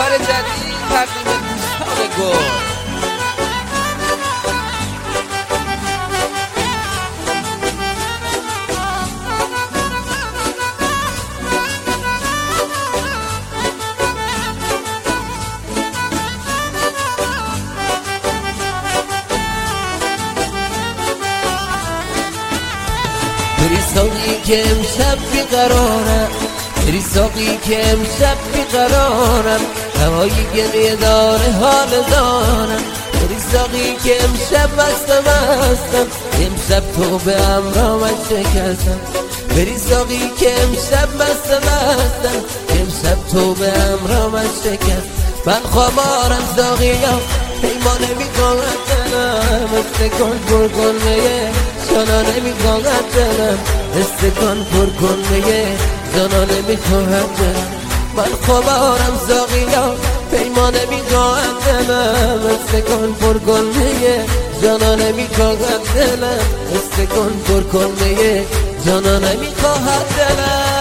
اثر جدید تقدیم دوستان گل. بری ساقی که امشب بیقرارم، بری ساقی که امشب بیقرارم، هوای گریه داره حال دارم. بری ساقی که امشب بستم، امشب تو به امرامت شکستم. بری ساقی که امشب بستم، امشب تو به امرامت شکست. من خوابارم ساقیا پیمانه میکنم دلم، استکان پر کن میه جانانه میخواهد دلم، استکان پر کن میه جانانه میخواهد دلم. من خوابارم ساقیا پیمانه میخواهد دلم، استکان پر کن میه جانانه میخواهد دلم، استکان پر کن میه جانانه میخواهد دلم.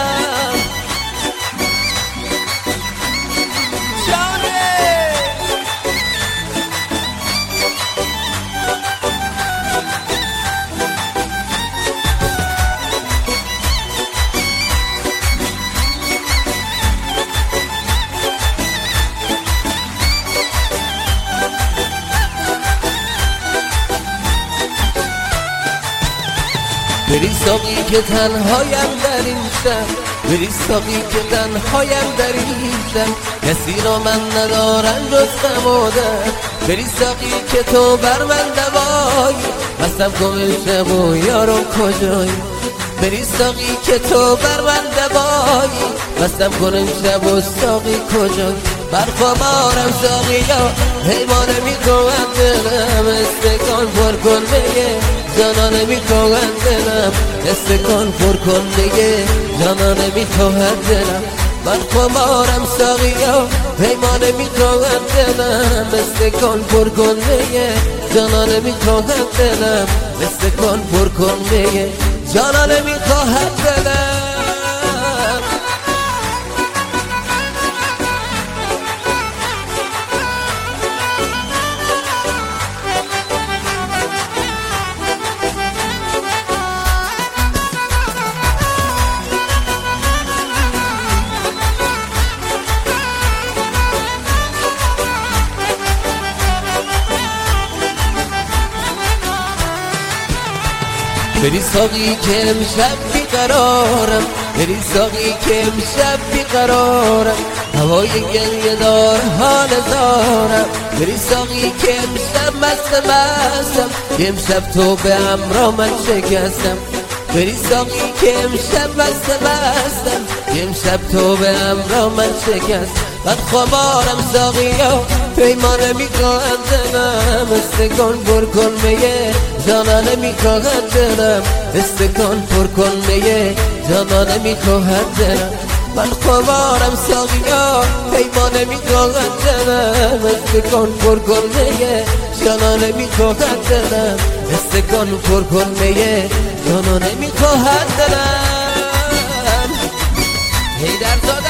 بری ساقی که تنهایم در این شب، بری ساقی که تنهایم در این شب، کسی را من ندارم جز غم و درد. بری ساقی که تو بر من دوایی، قسم کن شب و یارم کجایی. بری ساقی که تو بر من دوایی، قسم کن شب و ساقی کجایی. برخوابارم ساقیا حیوانه میکنم دلم، استکان پر کن میه جانانه میخواهد دلم، استکان پر کن میه جانانه میخواهد دلم. من خوابارم ساقیا پیمانه میخواهد دلم، استکان پر کن میه جانانه میخواهد دلم، استکان پر کن میه جانانه میخواهد دلم. بری ساقی که امشب بیقرارم، بری ساقی که امشب بیقرارم، هوای گریه دار حال دارم. بری ساقی که امشب بستم، امشب تو به امرامت شکستم. بری ساقی که امشب بستم، امشب تو به امرامت شکست. من خوابارم ساقیا پیمانه میخواهد دلم، استکان پر کن میه جانانه میخواهد دلم، استکان پر کن میه جانانه میخواهد دلم. من خوابارم ساقیا پیمانه میخواهد دلم، استکان پر کن میه جانانه میخواهد دلم، استکان پر کن میه جانانه میخواهد دلم. حیدرزاده